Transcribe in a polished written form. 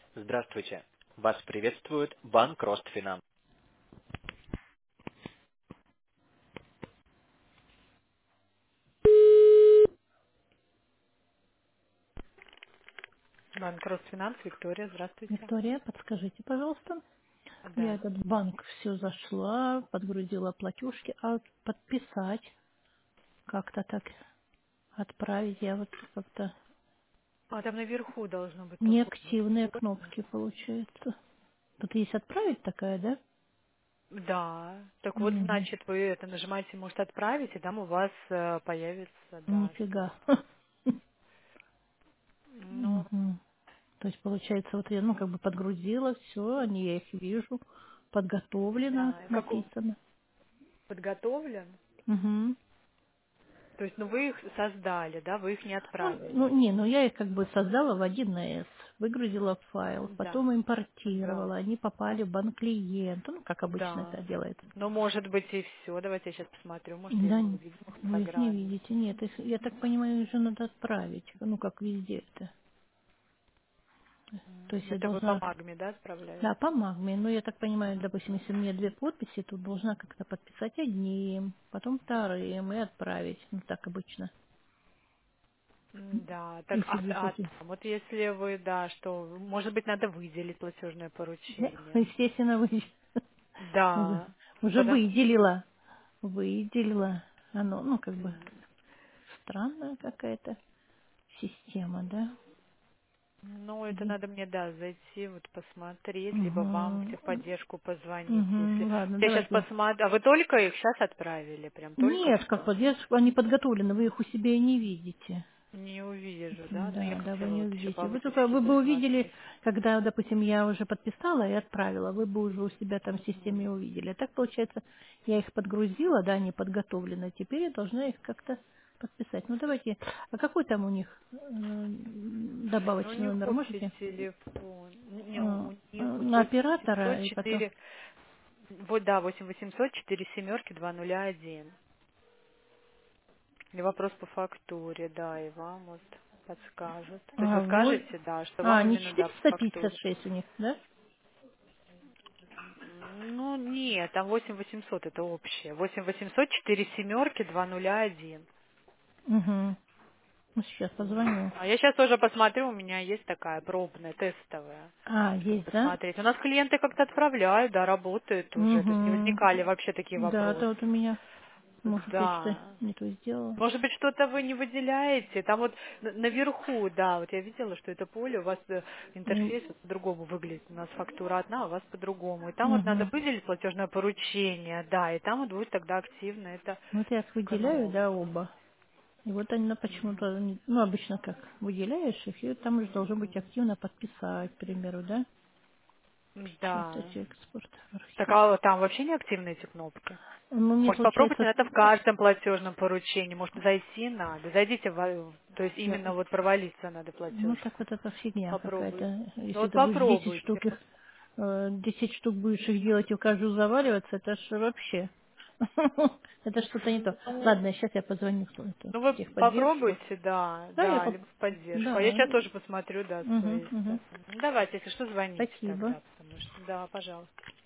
Здравствуйте. Вас приветствует Банк Ростфинанс. Банк Росфинанс, Виктория, здравствуйте. Виктория, подскажите, пожалуйста. Я Да. этот банк все зашла, подгрузила платежки, а подписать как-то так отправить, я вот как-то А там наверху должно быть такое неактивные окошко. кнопки получается. Тут есть отправить такая, да? Да. Так вот, Угу. значит, вы это нажимаете, может, отправить, и там у вас появится, да, что... Нифига. Ну, Мгм. То есть получается, вот я, ну, как бы подгрузила все, они, я их вижу, подготовлено, да. Как написано. подготовлен? Угу. То есть, ну, вы их создали, да, вы их не Ну, отправили. не, ну я их как бы создала в 1С, выгрузила файл, Да. потом Да. импортировала, они попали в банк клиента, ну, как обычно это Да. делается. Ну, может быть, и все. Давайте я сейчас посмотрю. Может, я Да, не увидела их в вы их не программе. видите, нет, я так понимаю, их же надо отправить, ну, как везде это. То есть я Это вы по должна, магме, да, отправляете? да, по магме, но я так понимаю, допустим, если у меня две подписи, то должна как-то подписать одним, потом вторым и отправить, ну, так обычно. Да, так, Если две подписи. вот если вы, да, что, может быть, надо выделить платежное поручение. Естественно, вы уже, Да, уже потому, выделила. Оно, ну, как бы м, странная какая-то система, да? ну, это Где? надо мне, да, зайти, вот посмотреть, либо вам в Угу. техподдержку позвонить, если... Угу. Ладно, Я сейчас давайте. посмотрю, а вы только их сейчас отправили, прям только Нет, как что? вот, они подготовлены, вы их у себя и не видите. Не увижу, да, но я Да, да, вы хотела не вот еще увидите. Вы повыше только, вы чуть-чуть бы увидели, посмотреть. когда, допустим, я уже подписала и отправила, вы бы уже у себя там в Мгм. системе увидели. А так, получается, я их подгрузила, да, они подготовлены, теперь я должна их как-то подписать. Ну, давайте, а какой там у них Ну, у добавочный них номер, общий можете? телефон. Не, у них вот На 8 800 оператора и потом... 4, вот да, 8 800 4 семерки 201. И вопрос по фактуре, да, и вам вот подскажут. То есть вы Вот. скажете, да, что вам Не именно, да, по фактуре. 456 у них, да? Ну, нет, там 8 800 это общее. 8 800 4 семерки 201. Угу. Ну, сейчас позвоню. А я сейчас тоже посмотрю, у меня есть такая пробная, тестовая. Есть, да? Посмотреть. У нас клиенты как-то отправляют, да, работают уже. То есть не Угу. возникали вообще такие Да, вопросы. это вот у меня, может, я что-то Да. не то сделала. Может быть, что-то вы не выделяете. Там вот наверху, да, вот я видела, что это поле, у вас интерфейс вот по-другому выглядит. У нас фактура одна, а у вас по-другому. И там вот надо Угу. выделить платежное поручение, да, и там вот будет тогда активно это Вот я их выделяю, да, кнопка. оба. И вот они почему-то, ну, обычно как, выделяешь их, и там уже должно быть активно подписать, к примеру, да? Сейчас Да. эти экспорт, Так, архив. а там вообще не активны эти кнопки? Ну, мне Может, попробуйте получается, это в каждом платежном поручении. Может, зайти надо. Зайдите, то есть я, именно вот провалиться надо ну, так платежку. вот это фигня Попробуйте. какая-то. Ну Если вот ты будешь 10 попробуйте. штук их, 10 штук будешь их делать и каждую заваливаться, это ж вообще. Это что-то не то. Ладно, сейчас я позвоню Ну вы в техподдержку. попробуйте, да, Да, да, либо в поддержку. А я да. сейчас тоже посмотрю, да, с Угу, своей угу. стороны. Ну, давайте, если что, звоните Спасибо. тогда, потому что, да, пожалуйста.